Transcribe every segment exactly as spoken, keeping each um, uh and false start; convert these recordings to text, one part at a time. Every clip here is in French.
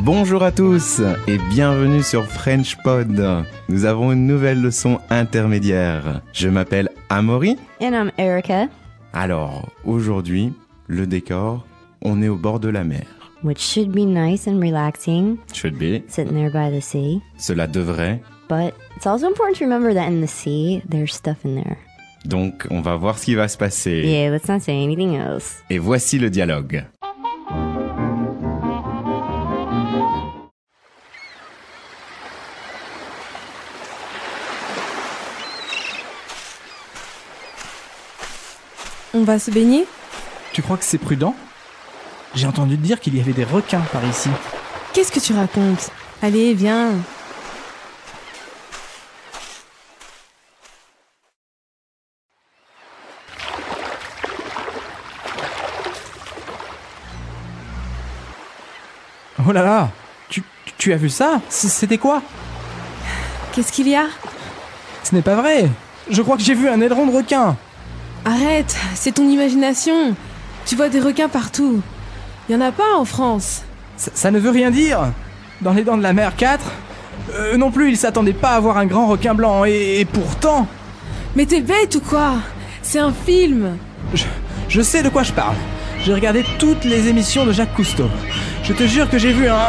Bonjour à tous et bienvenue sur French Pod. Nous avons une nouvelle leçon intermédiaire. Je m'appelle Amaury. And I'm Erica. Alors, aujourd'hui, le décor, on est au bord de la mer. Which should be nice and relaxing. Should be. Sitting there by the sea. Cela devrait. But it's also important to remember that in the sea, there's stuff in there. Donc, on va voir ce qui va se passer. Yeah, let's not say anything else. Et voici le dialogue. On va se baigner ? Tu crois que c'est prudent ? J'ai entendu dire qu'il y avait des requins par ici. Qu'est-ce que tu racontes ? Allez, viens. Oh là là, tu, tu as vu ça ? C'était quoi ? Qu'est-ce qu'il y a ? Ce n'est pas vrai. Je crois que j'ai vu un aileron de requin. Arrête, c'est ton imagination. Tu vois des requins partout. Il y en a pas en France. Ça, ça ne veut rien dire. Dans les dents de la mer quatre, euh, non plus, ils s'attendaient pas à voir un grand requin blanc. Et, et pourtant... Mais t'es bête ou quoi ? C'est un film. Je, je sais de quoi je parle. J'ai regardé toutes les émissions de Jacques Cousteau. Je te jure que j'ai vu un...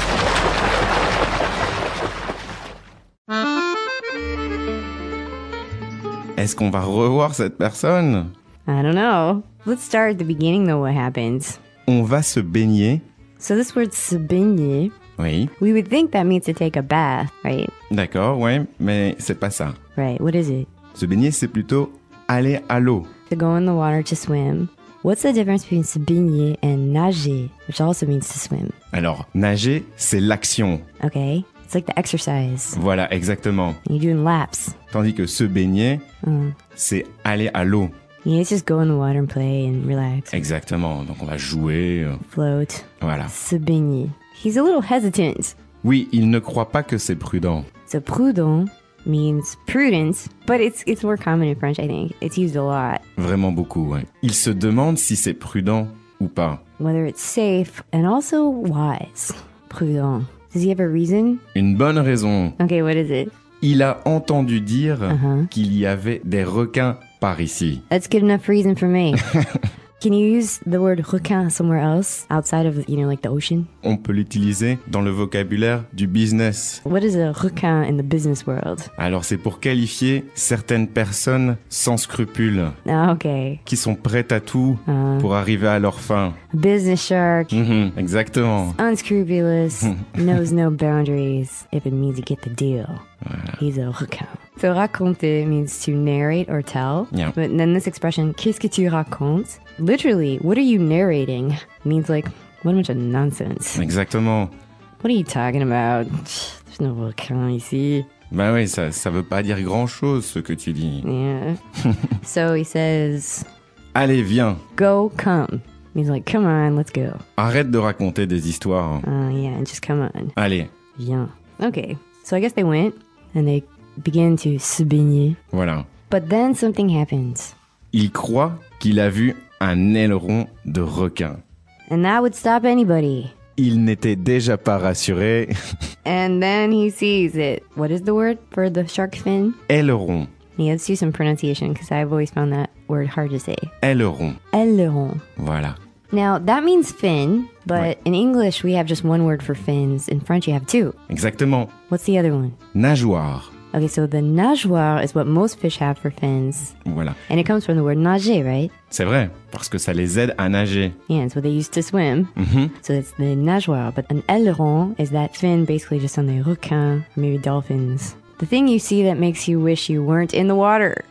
Est-ce qu'on va revoir cette personne ? I don't know. Let's start at the beginning though, what happens. On va se baigner. So this word se baigner, Oui. we would think that means to take a bath, right? D'accord, ouais, mais c'est pas ça. Right, what is it? Se baigner, c'est plutôt aller à l'eau. To go in the water to swim. What's the difference between se baigner and nager, which also means to swim? Alors, nager, c'est l'action. Okay, it's like the exercise. Voilà, exactement. You're doing laps. Tandis que se baigner, Mm. c'est aller à l'eau. Yeah, it's just go in the water and play and relax. Exactement. Donc on va jouer. euh, Float. Voilà. Se baigner. He's a little hesitant. Oui, il ne croit pas que c'est prudent. So prudent means prudence, but it's it's more common in French, I think. It's used a lot. Vraiment beaucoup, ouais. Il se demande si c'est prudent ou pas. Whether it's safe and also wise. Prudent. Does he have a reason? Une bonne raison. Okay, what is it? Il a entendu dire Uh-huh. qu'il y avait des requins par ici. That's good enough reason for me. Can you use the word requin somewhere else outside of, you know, like the ocean? On peut l'utiliser dans le vocabulaire du business. What is a requin in the business world? Alors c'est pour qualifier certaines personnes sans scrupules, Ah, okay. qui sont prêtes à tout Uh, pour arriver à leur fin. business shark. Mhm, exactement. Unscrupulous, knows no boundaries if it means you get the deal. He's a requin. So raconter means to narrate or tell. Yeah. But then this expression, qu'est-ce que tu racontes? Literally, what are you narrating? Means like, what a bunch of nonsense. Exactement. What are you talking about? There's no requin ici. Bah oui, ça, ça veut pas dire grand-chose ce que tu dis. Yeah. So he says, Allez, viens. go, come. Means like, come on, let's go. Arrête de raconter des histoires. Uh, yeah, just come on. Allez, Yeah. Okay. So I guess they went and they began to se baigner. voilà. But then something happens. Il croit qu'il a vu un aileron de requin. And that would stop anybody. Il n'était déjà pas rassuré. And then he sees it. What is the word for the shark fin? Aileron. Yeah, let's do some pronunciation because I've always found that word hard to say. Aileron. Aileron. Voilà. Now, that means fin, but Ouais. in English we have just one word for fins. In French you have two. Exactement. What's the other one? Nageoire. Okay, so the nageoire is what most fish have for fins. Voilà. And it comes from the word nager, right? C'est vrai, parce que ça les aide à nager. Yeah, it's what they use to swim. Mhm. So it's the nageoire. But an aileron is that fin basically just on the requins, or maybe dolphins. The thing you see that makes you wish you weren't in the water.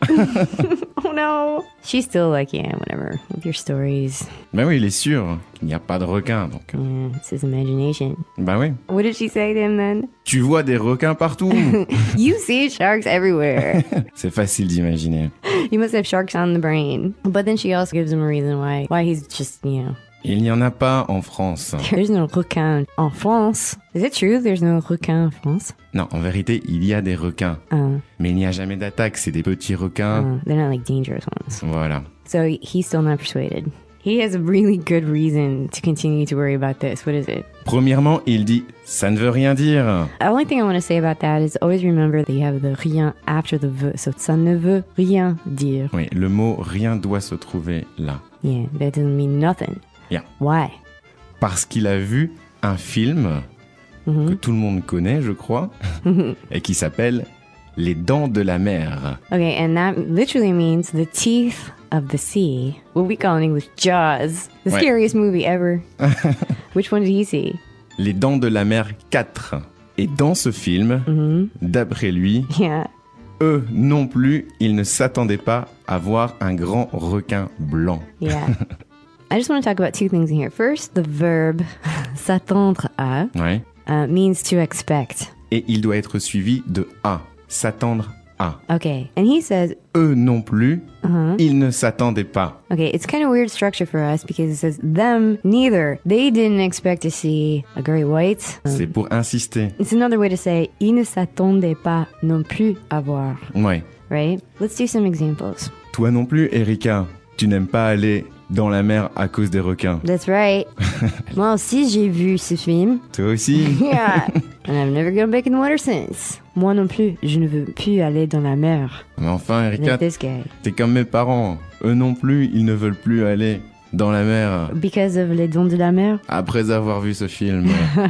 Oh no. She's still like, yeah, whatever, with your stories. Ben oui, il est sûr qu'il n'y a pas de requin, donc. Yeah, it's his imagination. Ben oui. What did she say to him then? Tu vois des requins partout. You see sharks everywhere. C'est facile d'imaginer. You must have sharks on the brain. But then she also gives him a reason why why he's just, you know, Il n'y en a pas en France. there's no requin en France. Is it true there's no requin en France? Non, en vérité, il y a des requins. Uh, Mais il n'y a jamais d'attaque, c'est des petits requins. uh, they're not like dangerous ones. Voilà. So he's still not persuaded. He has a really good reason to continue to worry about this. What is it? Premièrement, il dit « ça ne veut rien dire The only thing I want to say about that is always remember that you have the rien after the veut. So ça ne veut rien dire. ». Oui, le mot « rien » doit se trouver là. Yeah, that doesn't mean nothing. Yeah. Why? Parce qu'il a vu un film Mm-hmm. que tout le monde connaît, je crois, et qui s'appelle « Les dents de la mer ». Okay, and that literally means the teeth of the sea. What we call in English Jaws. The Ouais. scariest movie ever. Which one did he see? Les dents de la mer quatre. Et dans ce film, Mm-hmm. d'après lui, Yeah. eux non plus, ils ne s'attendaient pas à voir un grand requin blanc. Yeah. I just want to talk about two things in here. First, the verb s'attendre à Ouais. uh, means to expect. Et il doit être suivi de à, s'attendre à. Okay, and he says, Eux non plus, uh-huh. ils ne s'attendaient pas. Okay, it's kind of weird structure for us because it says them neither. They didn't expect to see a great white. Um, C'est pour insister. it's another way to say ils ne s'attendaient pas non plus à voir, Ouais. right? Let's do some examples. Toi non plus, Erika, tu n'aimes pas aller dans la mer à cause des requins. That's right. Moi aussi, j'ai vu ce film. Toi aussi? Yeah. And I've never gone back in the water since. Moi non plus, je ne veux plus aller dans la mer. Mais enfin, Erika, Like this guy. t'es comme mes parents. Eux non plus, ils ne veulent plus aller dans la mer Because of les dons de la mer? après avoir vu ce film.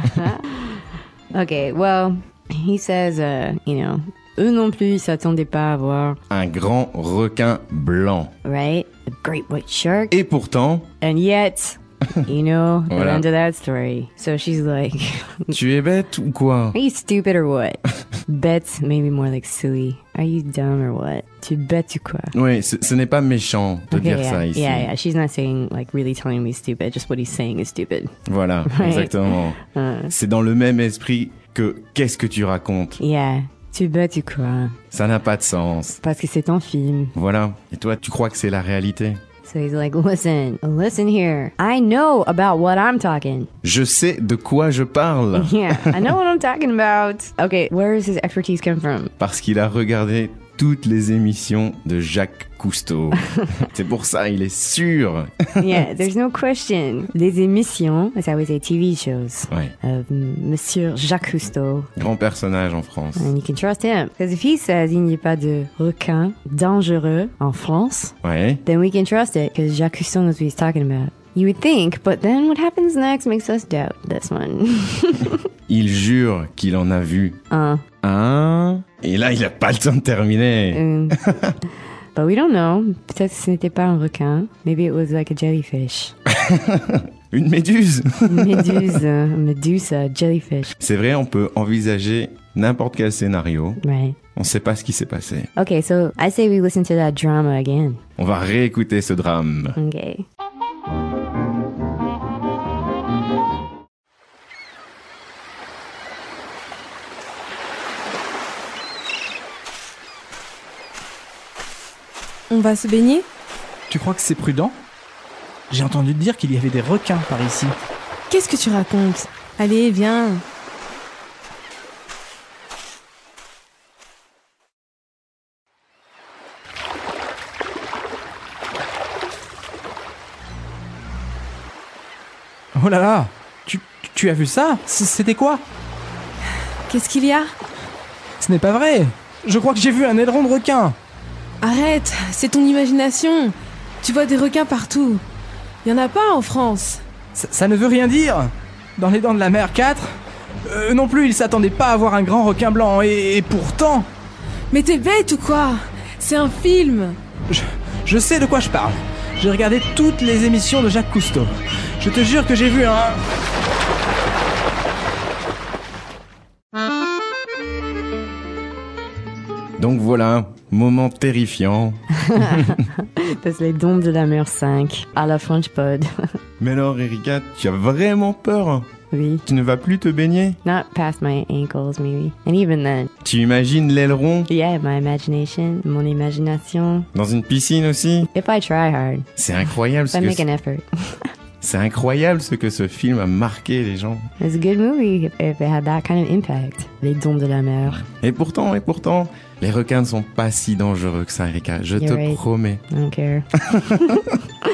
Okay, well, he says, uh, you know, eux non plus, ils s'attendaient pas à voir, Un grand requin blanc. right? A great white shark. Et pourtant, And yet, you know, the Voilà. end of that story. So she's like, tu es bête ou quoi? are you stupid or what? Bet, maybe more like silly. Are you dumb or what? Tu bêtes ou quoi? Oui, ce, ce n'est pas méchant de dire yeah, ça ici. yeah, yeah. She's not saying, like, really telling me stupid. Just what he's saying is stupid. Voilà, Right. exactement. Uh, C'est dans le même esprit que qu'est-ce que tu racontes? yeah. Tu bêtes ou quoi? Ça n'a pas de sens. Parce que c'est un film. Voilà. Et toi, tu crois que c'est la réalité? So he's like, listen, listen here. I know about what I'm talking. Je sais de quoi je parle. Yeah, I know what I'm talking about. Okay, where does his expertise come from? Parce qu'il a regardé toutes les émissions de Jacques Cousteau. C'est pour ça, il est sûr. Yeah, there's no question. Les émissions, as I would say, T V shows Ouais, of Monsieur Jacques Cousteau. grand personnage en France. And you can trust him. Because if he says il n'y a pas de requin dangereux en France, Ouais. then we can trust it because Jacques Cousteau knows what he's talking about. You would think, but then what happens next makes us doubt this one. Il jure qu'il en a vu uh, un. Et là, il a pas le temps de terminer. um, but we don't know. Peut-être que ce n'était pas un requin. Maybe it was like a jellyfish. Une méduse. Méduse, uh, Medusa, jellyfish. C'est vrai, on peut envisager n'importe quel scénario. Right. On sait pas ce qui s'est passé. Okay, so I say we listen to that drama again. On va réécouter ce drame. Okay. On va se baigner? Tu crois que c'est prudent? J'ai entendu dire qu'il y avait des requins par ici. Qu'est-ce que tu racontes? Allez, viens. Oh là là, tu, tu as vu ça? C- C'était quoi? Qu'est-ce qu'il y a? Ce n'est pas vrai. Je crois que j'ai vu un aileron de requin. Arrête, c'est ton imagination. Tu vois des requins partout. Y en a pas en France. Ça, ça ne veut rien dire. Dans les dents de la mer quatre, eux non plus, ils s'attendaient pas à voir un grand requin blanc. Et, et pourtant, Mais t'es bête ou quoi? C'est un film. je, je sais de quoi je parle. J'ai regardé toutes les émissions de Jacques Cousteau. Je te jure que j'ai vu un... Donc voilà, moment terrifiant. C'est les dons de la mer cinq à la French Pod. Mais alors, Erika, tu as vraiment peur? Oui. Tu ne vas plus te baigner? Not past my ankles, maybe. And even then, Tu imagines l'aileron yeah, my imagination, mon imagination. dans une piscine aussi? If I try hard, C'est incroyable if ce I que make an effort. c'est incroyable ce que ce film a marqué les gens. It's a good movie if, if it had that kind of impact. Les dons de la mer. Et pourtant, et pourtant, les requins ne sont pas si dangereux que ça, Erika. Je You're te right. promets. I don't care.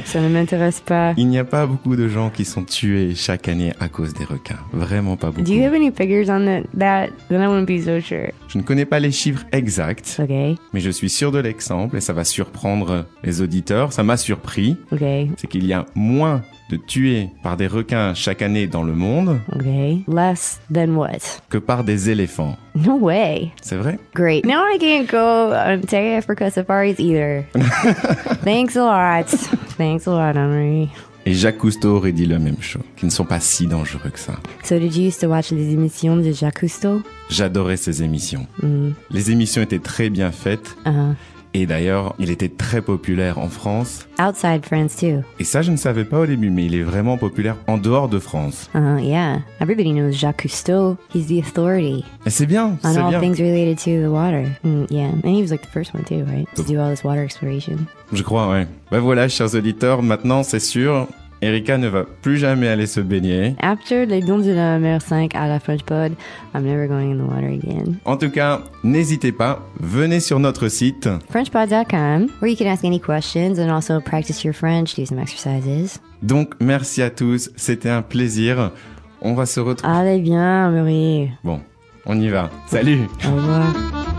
Ça ne m'intéresse pas. Il n'y a pas beaucoup de gens qui sont tués chaque année à cause des requins. Vraiment pas beaucoup. Do you have any figures on the, that? Then I wouldn't be so sure. Je ne connais pas les chiffres exacts, Okay, mais je suis sûr de l'exemple et ça va surprendre les auditeurs. Ça m'a surpris. okay, C'est qu'il y a moins de tués par des requins chaque année dans le monde okay. Less than what? que par des éléphants. No way. C'est vrai? Great. Now I can't go on Terra Africa safaris either. Thanks a lot. Thanks a lot, Henry. Et Jacques Cousteau aurait dit la même chose, qu'ils ne sont pas si dangereux que ça. So did you used to watch les émissions de Jacques Cousteau? J'adorais ces émissions. Mm. Les émissions étaient très bien faites. Uh-huh. Et d'ailleurs, il était très populaire en France. Outside France too. Et ça, je ne savais pas au début, mais il est vraiment populaire en dehors de France. Uh-huh, yeah. Everybody knows Jacques Cousteau. He's the authority Et c'est bien, on c'est all bien. things related to the water. Mm, yeah. And he was like the first one too, right? To do all this water exploration. Je crois, ouais. Ben voilà, chers auditeurs, maintenant, c'est sûr, Erika ne va plus jamais aller se baigner. After les dons de la mer cinq à la French Pod, I'm never going in the water again. En tout cas, n'hésitez pas, venez sur notre site. Frenchpod dot com, where you can ask any questions and also practice your French, do some exercises. Donc, merci à tous, c'était un plaisir. On va se retrouver. Allez bien, Marie. Bon, on y va. Salut! Au revoir.